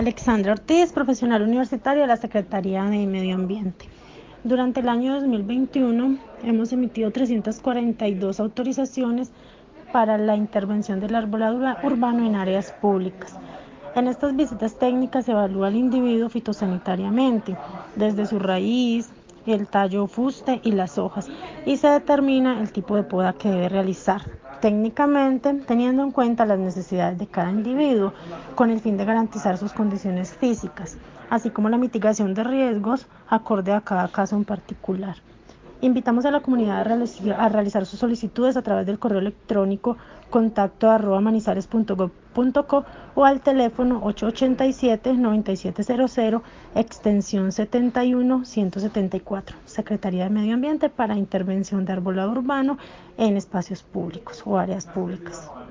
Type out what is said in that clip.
Alexandra Ortiz, profesional universitaria de la Secretaría de Medio Ambiente. Durante el año 2021 hemos emitido 342 autorizaciones para la intervención del arbolado urbano en áreas públicas. En estas visitas técnicas se evalúa al individuo fitosanitariamente, desde su raíz, el tallo o fuste y las hojas, y se determina el tipo de poda que debe realizar, técnicamente teniendo en cuenta las necesidades de cada individuo, con el fin de garantizar sus condiciones físicas, así como la mitigación de riesgos acorde a cada caso en particular. Invitamos a la comunidad a realizar sus solicitudes a través del correo electrónico contacto@manizales.gov.co o al teléfono 887-9700, extensión 71174, Secretaría de Medio Ambiente, para intervención de arbolado urbano en espacios públicos o áreas públicas.